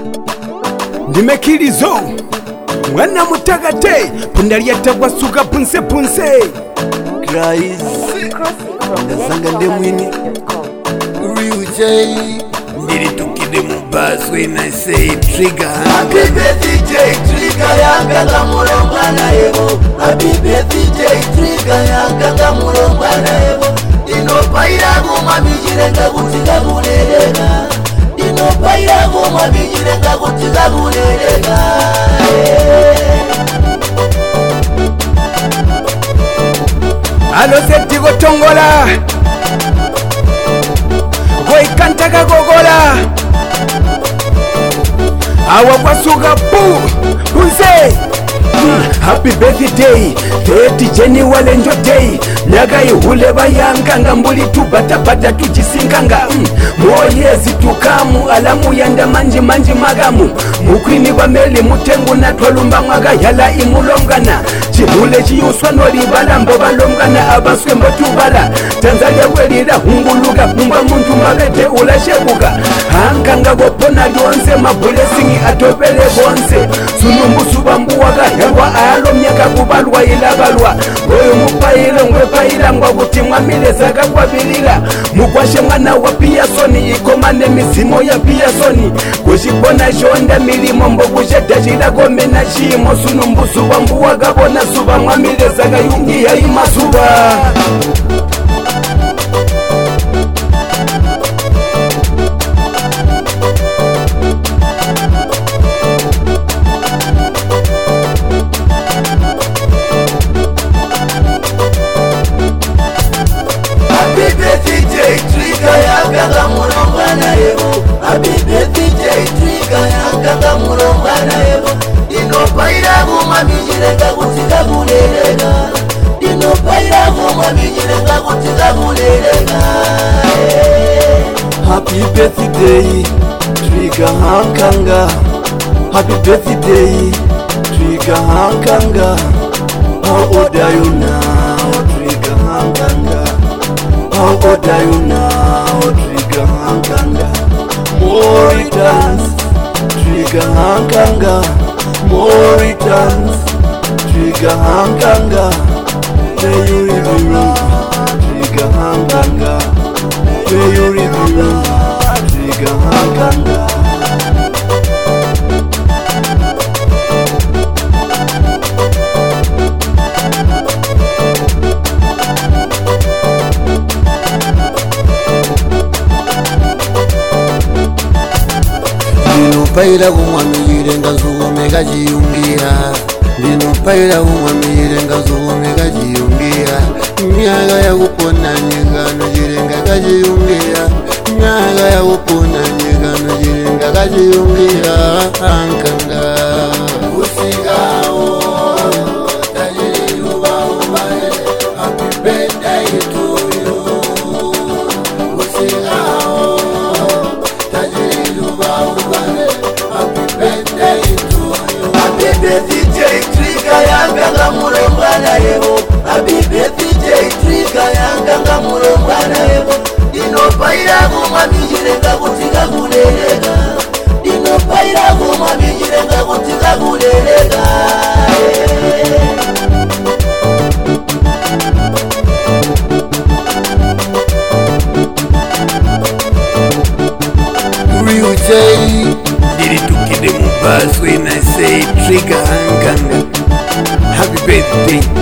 Ndimekilizo mwana mutagate pundalia tagwa suka punse punse Cries ndasanga ndemwini Real J ndiritukide mubasi when I say trigger. Happy birthday Trigger yanga ngamurongana yebo. Happy birthday Trigger yanga ngamurongana yebo. Inopaira goma bijirenga kutika kulerega. Inopaira goma bijirenga kutika kulerega. Alo setigo tongola Goi kantaka gogola Awa kwa suga punse Happy birthday 30 January njo day Nyaga ihule bayanga ngambuli tubata tujisinkanga Moyezi tukamu alamu yanda manji magamu Mukwini wa meli mutengu na twalumba mwaga yala imulongana Chibule chiyuswa noli balambo balongana abaswe mbotubala Tanzania welira hunguluga mumba muntu mabete ulashebuga Hankanga gopona lyonse mabulesingi atopele bonse Sunumbusu bambuwaga hewa alo myaka kubalwa ilabalwa Goyo mupayile ngwepayila ngwa kutimwa milezaka kwa bilila Mukwashe mwana wa Piyasoni ikomane mizimo ya Piyasoni Kushipona shonda milimo mbokushe tashila gome na shimo Sunumbusu bambuwaga bona suba mwamilezaka yungi ya imasuba Happy birthday Trigger yanga ngamurongana yebo. Inopaira goma bijirenga kutika kulerega. Inopaira goma bijirenga kutika kulerega. Happy birthday Trigger hankanga. Happy birthday Trigger hankanga. How old are you now Trigger hankanga? How old are you now Trigger hankanga? More returns, Trigger hankanga. More returns, Trigger hankanga. May you live long, Trigger hankanga. May you live long, Trigger hankanga. Ndinopaira kumwamiyirenga zuwomeka chiyungira. Ndinopaira kumwamiyirenga zuwomeka chiyungira. Myaka yakupona nyikano chirenga kachiyungira. Myaka yakupona nyikano chirenga kachiyungira. Hankanga usikawo tajiriluba ubaye. Happy birthday to you. Usikawo tajiriluba ubaye. Happy birthday to you. Happy birthday Trigger yanga ngamurongana yebo. Happy birthday Trigger yanga ngamurongana yebo. Inopaira goma bijirenga kutika kulerega. Inopaira goma bijirenga kutika kulerega. Real J ndiritukide mubasi when I say Trigger hankanga. Happy birthday